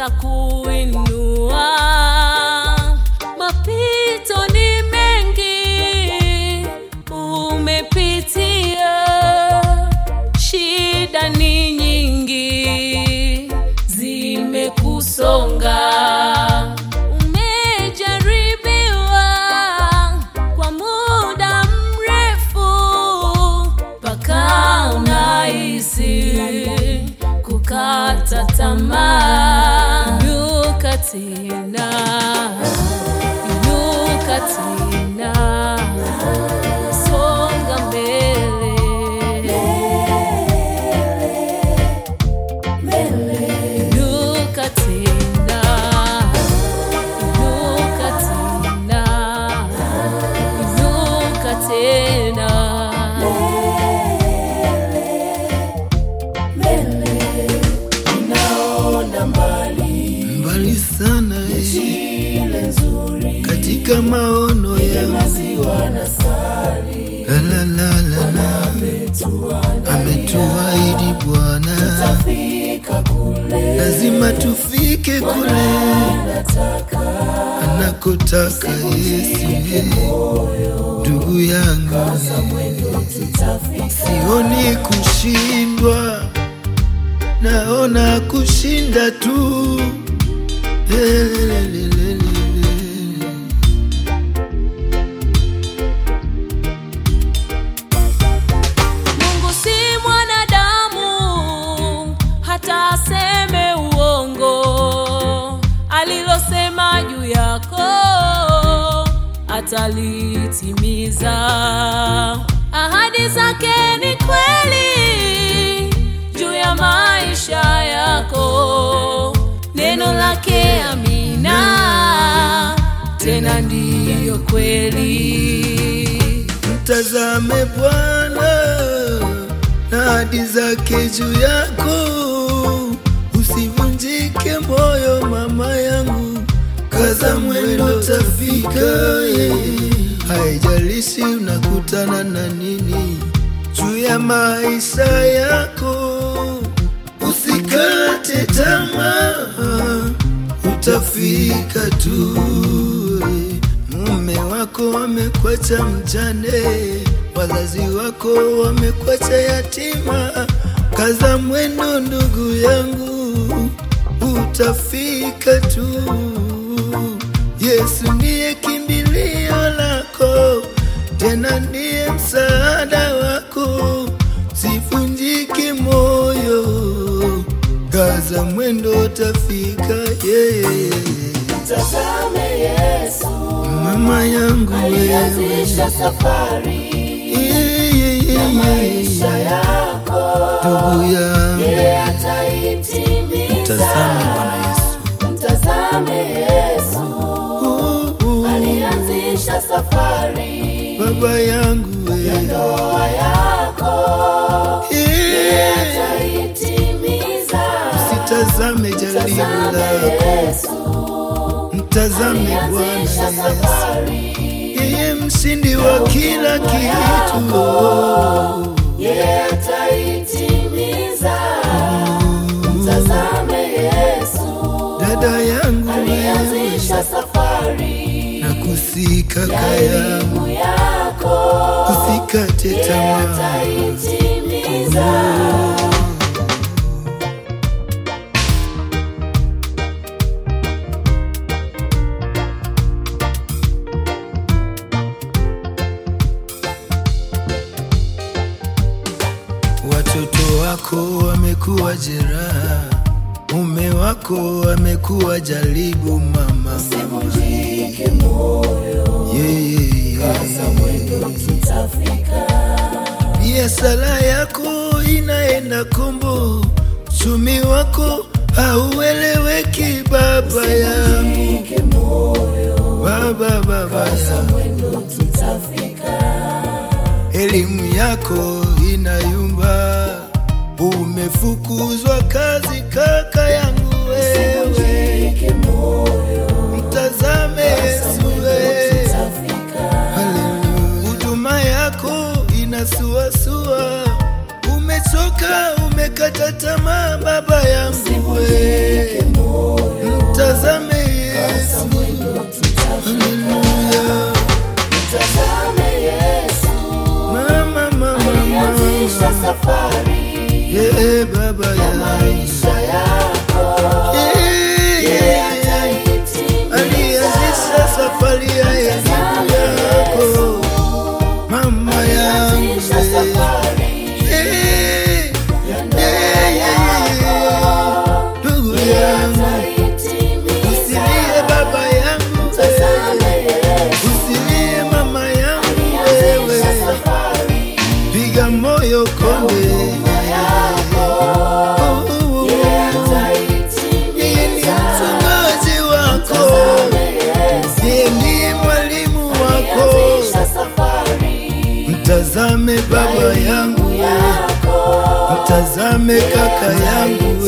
atakuinua. Mapito ni mengi umepitia, shida ni nyingi zimekusonga. Umejaribiwa kwa muda mrefu mpaka unahisi kukata tamaa. Inuka tena, inuka tena, songa mbele, inuka tena, inuka tena, inuka tena. Mbali sana katika maono yangu, la la la la, ametuahidi Bwana lazima tufike kule anakotaka Yesu. Ndugu yangu, sioni kushindwa, naona kushinda tu. Mungu si mwanadamu hata aseme uongo. Alilosema juu yako atalitimiza. Ahadi zake ni kweli juu ya maisha yako. Neno lake amina, tena ndiyo kweli. Mtazame Bwana na ahadi zake juu yako. Usivunjike moyo mama yangu, kaza mwendo tafika. Haijalishi unakutana na nini juu ya maisha yako, usikate tamaa, utafika tu. Mume wako wamekuacha mjane, wazazi wako wamekuacha yatima. Kaza mwendo ndugu yangu, utafika tu. Yesu ndiye kimbilio lako, tena ndiye msaada wako. Sivunjike moyo, kaza mwendo utafika. Mtazame Yesu, mama yangu, alianzisha safari ya maisha yako. ndugu yangu, yeye ataitimiza. mtazame Bwana Yesu, mtazame Yesu, alianzisha safari baba yangu, ya ndoa yako. Yeye ataitimiza. usitazame jaribu lako, mtazame Bwana Yesu, yeye mshindi wa kila kitu. Yeye ataitimiza. Mtazame Yesu, dada yangu, alianzisha safari na kusika kaya yako. usikate tamaa. Ataitimiza. Watoto wako wamekuwa jeraha, mume wako wamekuwa jaribu mama. Usivunjike moyo, kaza mwendo tutafika. Biashara yako inaenda kombo, uchumi wako haueleweki baba yangu. Usivunjike moyo, Baba kaza mwendo tutafika. elimu yako inayumba, umefukuzwa kazi kaka yangu wewe. Usivunjike moyo, Mtazame Yesu wewe. Huduma yako inasuasua, umechoka umekata tamaa baba yangu wewe. Mtazame baba yangu, yako mtazame kaka yangu,